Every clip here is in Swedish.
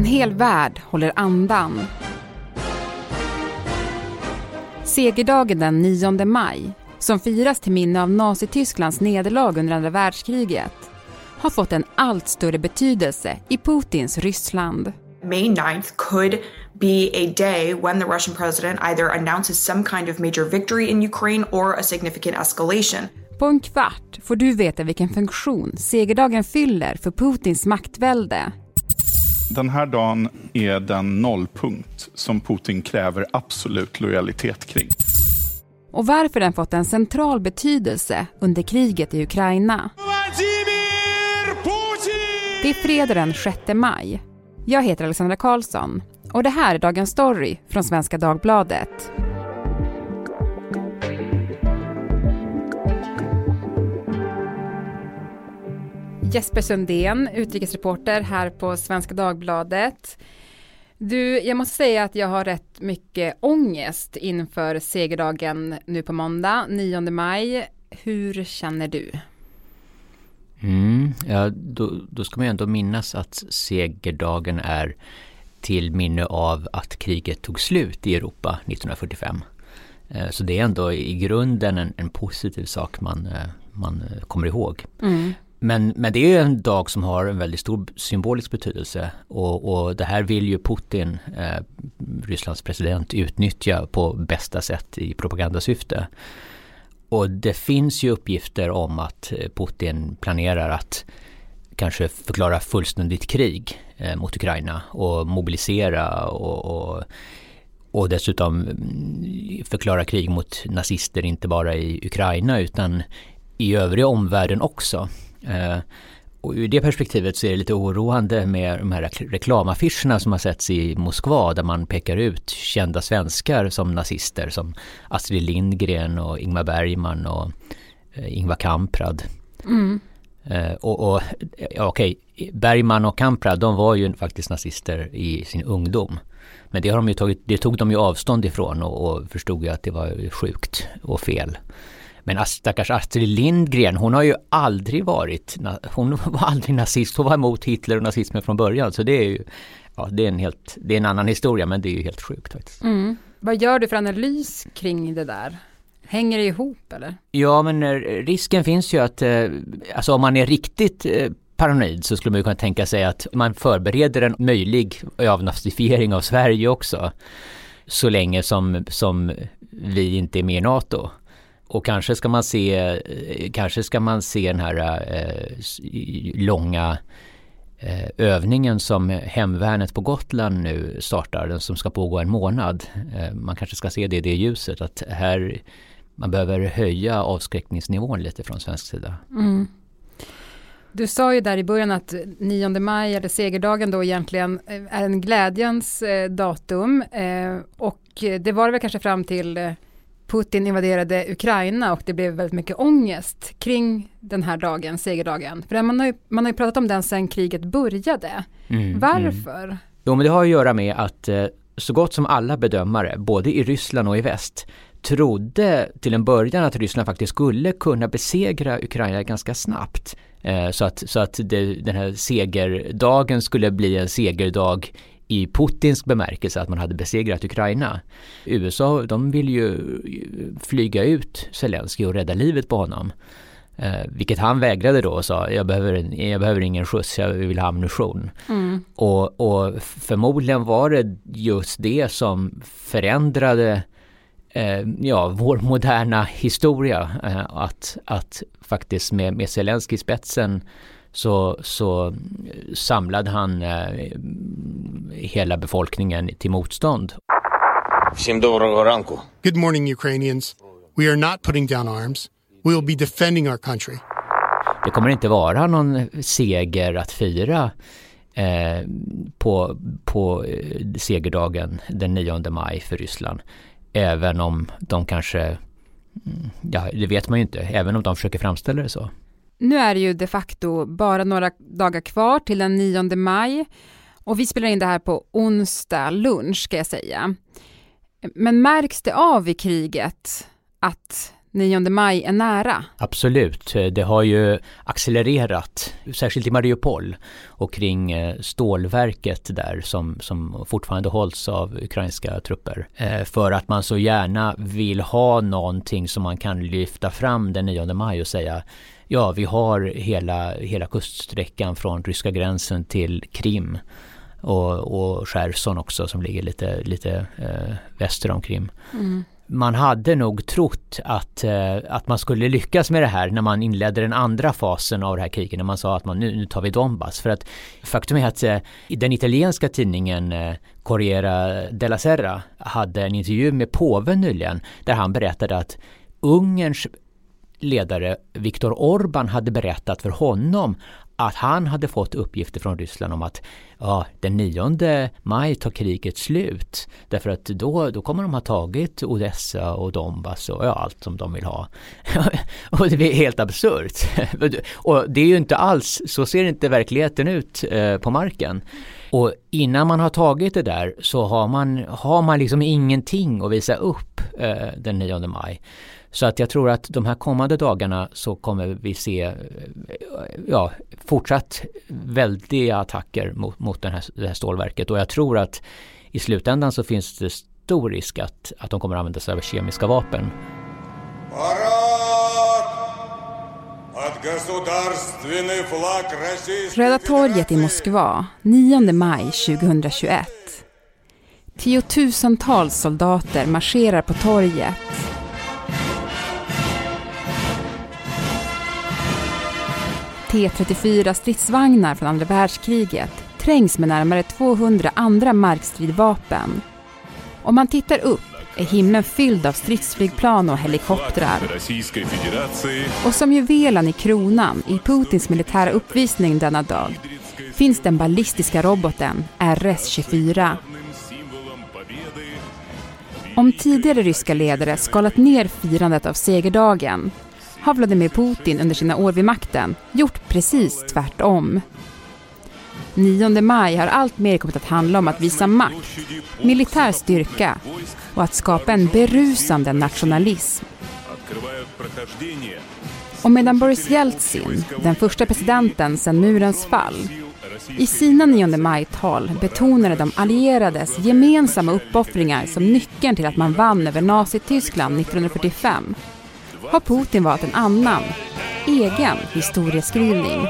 hel värld håller andan. Segerdagen den 9 maj, som firas till minne av Nazitysklands nederlag under andra världskriget, har fått en allt större betydelse i Putins Ryssland. May 9th could be a day when the Russian president either announces some kind of major victory in Ukraine or a significant escalation. På en kvart får du veta vilken funktion segerdagen fyller för Putins maktvälde. Den här dagen är den nollpunkt som Putin kräver absolut lojalitet kring. Och varför den fått en central betydelse under kriget i Ukraina. Det är fredag den 6 maj. Jag heter Alexandra Karlsson och det här är dagens story från Svenska Dagbladet. Jesper Sundén, utrikesreporter här på Svenska Dagbladet. Du, jag måste säga att jag har rätt mycket ångest inför segerdagen nu på måndag, 9 maj. Hur känner du? Ja, då ska man ju ändå minnas att segerdagen är till minne av att kriget tog slut i Europa 1945. Så det är ändå i grunden en positiv sak man kommer ihåg. Men det är ju en dag som har en väldigt stor symbolisk betydelse och det här vill ju Putin, Rysslands president, utnyttja på bästa sätt i propagandasyfte. Och det finns ju uppgifter om att Putin planerar att kanske förklara fullständigt krig mot Ukraina och mobilisera och dessutom förklara krig mot nazister inte bara i Ukraina utan i övriga omvärlden också. Och ur det perspektivet så är det lite oroande med de här reklamaffischerna som har setts i Moskva där man pekar ut kända svenskar som nazister som Astrid Lindgren och Ingmar Bergman och Ingvar Kamprad. Okej, Bergman och Kamprad, de var ju faktiskt nazister i sin ungdom. Men det tog de ju avstånd ifrån och förstod ju att det var sjukt och fel. Men stackars Astrid Lindgren, hon har ju aldrig varit, hon var aldrig nazist, hon var emot Hitler och nazismen från början. Så det är ju, ja, det är en annan historia, men det är ju helt sjukt faktiskt. Vad gör du för analys kring det där? Hänger det ihop eller? Ja, men risken finns ju att, alltså om man är riktigt paranoid så skulle man ju kunna tänka sig att man förbereder en möjlig avnazifiering av Sverige också. Så länge som vi inte är med i NATO. Och kanske ska man se den här långa övningen som hemvärnet på Gotland nu startar, den som ska pågå en månad. Man kanske ska se det i det ljuset att här man behöver höja avskräckningsnivån lite från svensk sida. Du sa ju där i början att 9 maj eller segerdagen då egentligen är en glädjens datum och det var väl kanske fram till Putin invaderade Ukraina och det blev väldigt mycket ångest kring den här dagen, segerdagen. För man har ju pratat om den sedan kriget började. Varför? Jo, men det har att göra med att så gott som alla bedömare, både i Ryssland och i väst, trodde till en början att Ryssland faktiskt skulle kunna besegra Ukraina ganska snabbt. Så att den här segerdagen skulle bli en segerdag i Putins bemärkelse att man hade besegrat Ukraina. USA, de vill ju flyga ut Zelensky och rädda livet på honom. Vilket han vägrade då och sa, jag behöver ingen skjuts, jag vill ha ammunition. Och förmodligen var det just det som förändrade vår moderna historia. Att faktiskt med Zelensky i spetsen så samlade han hela befolkningen till motstånd. Good morning, Ukrainians. We are not putting down arms. We will be defending our country. Det kommer inte vara någon seger att fira på segerdagen den 9 maj för Ryssland. Även om de kanske, det vet man ju inte, även om de försöker framställa det så. Nu är det ju de facto bara några dagar kvar till den 9 maj och vi spelar in det här på onsdag lunch ska jag säga. Men märks det av i kriget att 9 maj är nära? Absolut, det har ju accelererat, särskilt i Mariupol och kring stålverket där som fortfarande hålls av ukrainska trupper. För att man så gärna vill ha någonting som man kan lyfta fram den 9 maj och säga ja, vi har hela kuststräckan från ryska gränsen till Krim och Cherson också som ligger lite väster om Krim. Mm. Man hade nog trott att man skulle lyckas med det här när man inledde den andra fasen av det här kriget, när man sa att nu tar vi Donbass. För att faktum är att den italienska tidningen Corriere della Sera hade en intervju med påven nyligen där han berättade att Ungerns ledare Viktor Orbán hade berättat för honom att han hade fått uppgifter från Ryssland om att den 9 maj tar kriget slut. Därför att då kommer de ha tagit Odessa och Donbass och allt som de vill ha. Och det är helt absurt. Och det är ju inte alls, så ser inte verkligheten ut på marken. Och innan man har tagit det där så har man liksom ingenting att visa upp den 9 maj. Så att jag tror att de här kommande dagarna så kommer vi se fortsatt väldiga attacker mot det här stålverket. Och jag tror att i slutändan så finns det stor risk att de kommer att använda sig av kemiska vapen. Röda torget i Moskva, 9 maj 2021. Tiotusentals soldater marscherar på torget. T-34 stridsvagnar från andra världskriget trängs med närmare 200 andra markstridvapen. Om man tittar upp är himlen fylld av stridsflygplan och helikoptrar. Och som juvelen i kronan i Putins militära uppvisning denna dag finns den ballistiska roboten RS-24. Om tidigare ryska ledare skalat ner firandet av segerdagen har Vladimir Putin under sina år vid makten gjort precis tvärtom. 9 maj har allt mer kommit att handla om att visa makt, militär styrka och att skapa en berusande nationalism. Och medan Boris Jeltsin, den första presidenten sedan murens fall, i sina 9 maj-tal betonade de allierades gemensamma uppoffringar som nyckeln till att man vann över Nazityskland 1945, har Putin valt en annan, egen historieskrivning.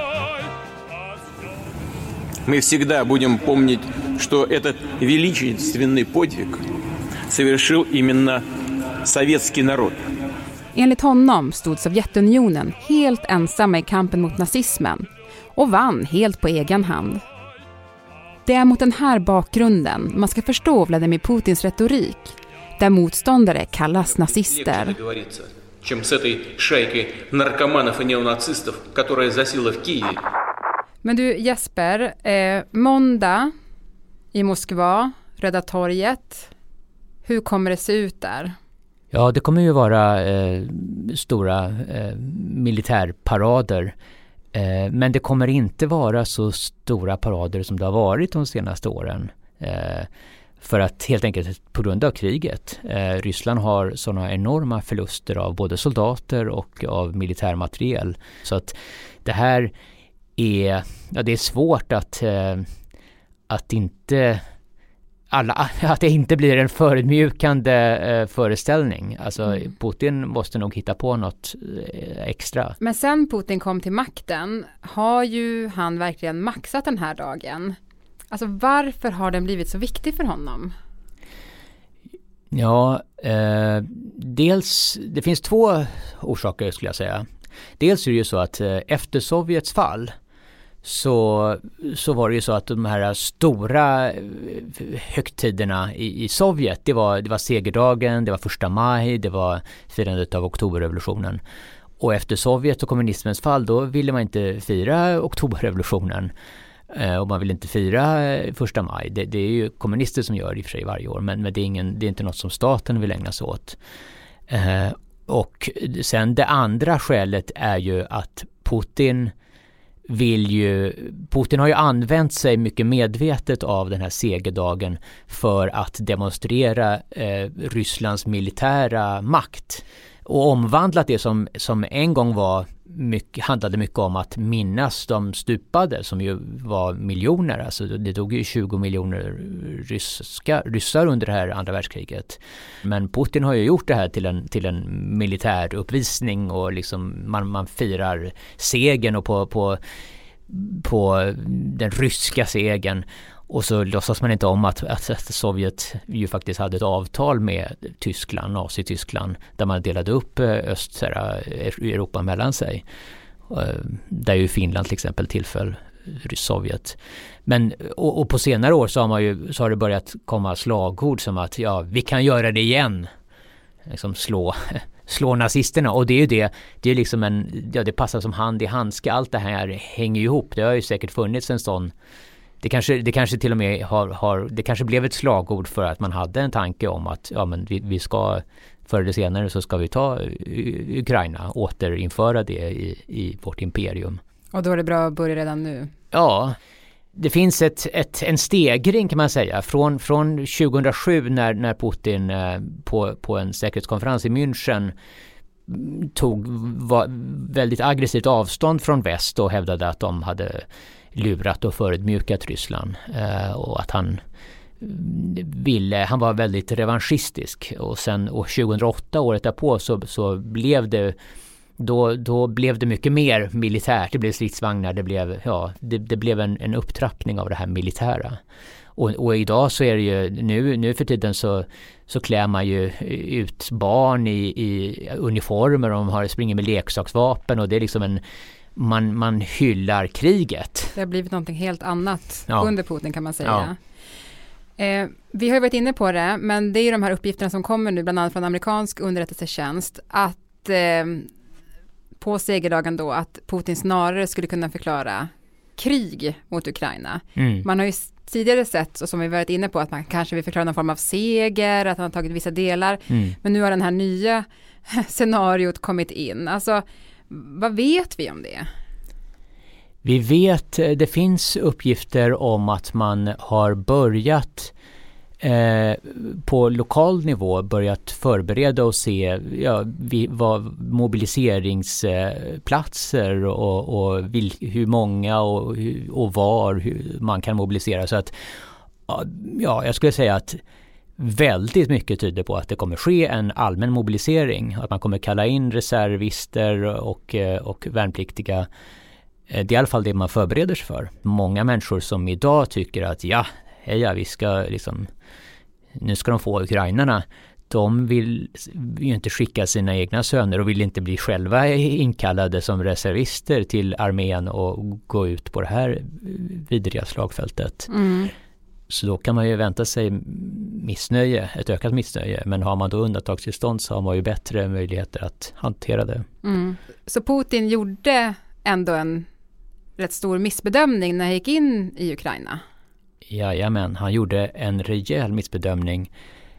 Мы всегда будем помнить, что этот величественный подвиг совершил именно советский народ. Enligt honom stod Sovjetunionen helt ensamma i kampen mot nazismen och vann helt på egen hand. Det är mot den här bakgrunden man ska förstå Vladimir Putins retorik, där motståndare kallas nazister. Чем с этой шайкой наркоманов и неонацистов, которая засела в Киеве. Men du Jesper, måndag i Moskva, Röda torget. Hur kommer det se ut där? Ja, det kommer ju vara stora militärparader. Men det kommer inte vara så stora parader som det har varit de senaste åren. För att helt enkelt på grund av kriget. Ryssland har sådana enorma förluster av både soldater och av militärmateriel. Så att det här det är svårt att det inte blir en förödmjukande föreställning. Alltså Putin måste nog hitta på något extra. Men sen Putin kom till makten har ju han verkligen maxat den här dagen. Alltså varför har den blivit så viktig för honom? Ja, dels, det finns två orsaker skulle jag säga. Dels är det ju så att efter Sovjets fall så var det ju så att de här stora högtiderna i Sovjet, det var segerdagen, det var 1 maj, det var firandet av oktoberrevolutionen. Och efter Sovjet och kommunismens fall då ville man inte fira oktoberrevolutionen. Och man vill inte fira 1 maj. Det är ju kommunister som gör det i och för sig varje år, men det är inte något som staten vill ägna sig åt. Och sen det andra skälet är ju att Putin har ju använt sig mycket medvetet av den här segerdagen för att demonstrera Rysslands militära makt. och omvandlat det som en gång handlade mycket om att minnas de stupade, som ju var miljoner. Alltså det dog ju 20 miljoner ryssar under det här andra världskriget. Men Putin har ju gjort det här till en militär uppvisning, och liksom man firar segern och på den ryska segern. Och så låtsas man inte om att Sovjet ju faktiskt hade ett avtal med Tyskland, Nazityskland, där man delade upp Europa mellan sig. Där ju Finland till exempel tillföll Sovjet. Men och på senare år så har det börjat komma slagord som att vi kan göra det igen. Liksom slå nazisterna, och det är ju det är liksom det passar som hand i handske. Allt det här hänger ihop. Det har ju säkert funnits en sån. Det kanske till och med det kanske blev ett slagord för att man hade en tanke om att vi ska förr eller senare så ska vi ta Ukraina, återinföra det i vårt imperium. Och då är det bra att börja redan nu. Ja, det finns en stegring kan man säga från 2007 när Putin på en säkerhetskonferens i München var väldigt aggressivt avstånd från väst och hävdade att de hade lurat och förödmjukat Ryssland, och att han var väldigt revanschistisk. Och sen 2008, året därpå, så blev det då blev det mycket mer militärt. Det blev stridsvagnar, det blev en upptrappning av det här militära. Och idag så är det ju nu för tiden så klär man ju ut barn i uniformer, och de springer med leksaksvapen, och det är liksom man hyllar kriget. Det har blivit någonting helt annat under Putin kan man säga. Vi har ju varit inne på det, men det är ju de här uppgifterna som kommer nu bland annat från amerikansk underrättelsetjänst att på segerdagen då att Putin snarare skulle kunna förklara krig mot Ukraina. Man har ju tidigare sett, och som vi varit inne på, att man kanske vill förklara någon form av seger, att han har tagit vissa delar. Men nu har den här nya scenariot kommit in. Alltså, vad vet vi om det? Vi vet, det finns uppgifter om att man har börjat på lokal nivå börjat förbereda och se vad mobiliseringsplatser och hur många och var man kan mobilisera. Så att jag skulle säga att väldigt mycket tyder på att det kommer ske en allmän mobilisering, att man kommer kalla in reservister och värnpliktiga. Det är i alla fall det man förbereder sig för. Många människor som idag tycker att vi ska nu ska de få ukrainarna. De vill ju inte skicka sina egna söner och vill inte bli själva inkallade som reservister till armén och gå ut på det här vidriga slagfältet. Så då kan man ju vänta sig ett ökat missnöje. Men har man då undantagstillstånd så har man ju bättre möjligheter att hantera det. Så Putin gjorde ändå en rätt stor missbedömning när han gick in i Ukraina? Jajamän, han gjorde en rejäl missbedömning.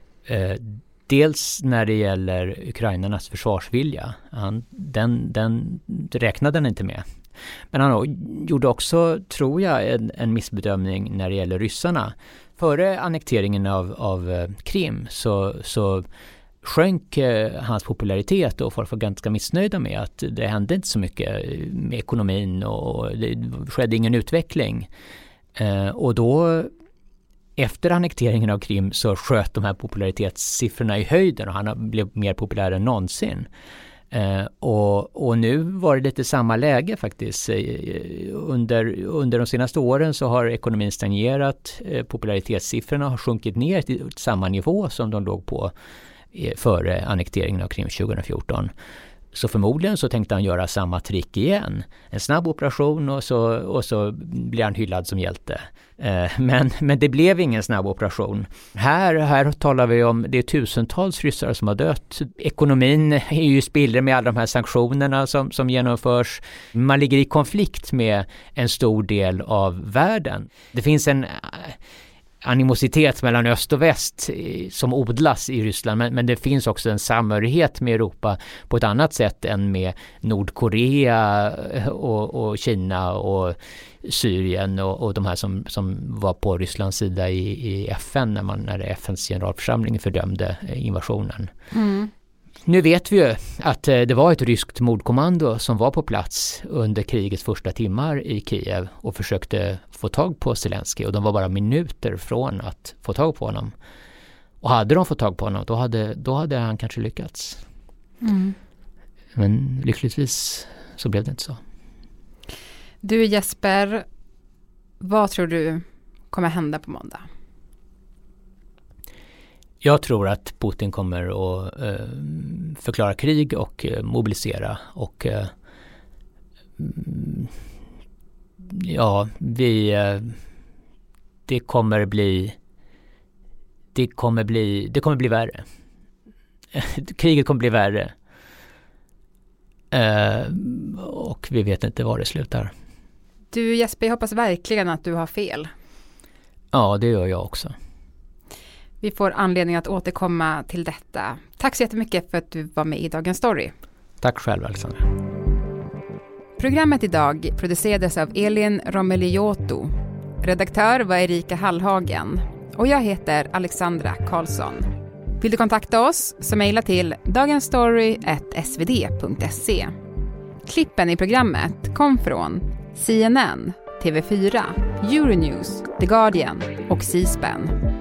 Dels när det gäller ukrainarnas försvarsvilja. Den räknade han inte med. Men han gjorde också, tror jag, en missbedömning när det gäller ryssarna. Före annekteringen av Krim så sjönk hans popularitet, och folk var ganska missnöjda med att det hände inte så mycket med ekonomin och det skedde ingen utveckling. Och då efter annekteringen av Krim så sköt de här popularitetssiffrorna i höjden, och han blev mer populär än någonsin. Och nu var det lite samma läge faktiskt. Under de senaste åren så har ekonomin stagnerat, popularitetssiffrorna har sjunkit ner till samma nivå som de låg på före annekteringen av Krim 2014. Så förmodligen så tänkte han göra samma trick igen. En snabb operation och så blir han hyllad som hjälte. Men det blev ingen snabb operation. Här talar vi om, det är tusentals ryssar som har dött. Ekonomin är ju spiller med alla de här sanktionerna som genomförs. Man ligger i konflikt med en stor del av världen. Det finns en animositet mellan öst och väst som odlas i Ryssland, men det finns också en samhörighet med Europa på ett annat sätt än med Nordkorea och Kina och Syrien och de här som var på Rysslands sida i FN när FNs generalförsamling fördömde invasionen. Nu vet vi ju att det var ett ryskt mordkommando som var på plats under krigets första timmar i Kiev och försökte få tag på Zelenskyj, och de var bara minuter från att få tag på honom. Och hade de fått tag på honom, då hade han kanske lyckats. Men lyckligtvis så blev det inte så. Du Jesper, vad tror du kommer hända på måndag? Jag tror att Putin kommer att förklara krig och mobilisera, och det kommer bli värre. Kriget kommer bli värre. Och vi vet inte var det slutar. Du Jesper, jag hoppas verkligen att du har fel. Ja, det gör jag också. Vi får anledning att återkomma till detta. Tack så jättemycket för att du var med i Dagens Story. Tack själv, Alexandra. Programmet idag producerades av Elin Romeliotto. Redaktör var Erika Hallhagen. Och jag heter Alexandra Karlsson. Vill du kontakta oss så mejla till dagensstory@svd.se. Klippen i programmet kom från CNN, TV4, Euronews, The Guardian och C-SPAN.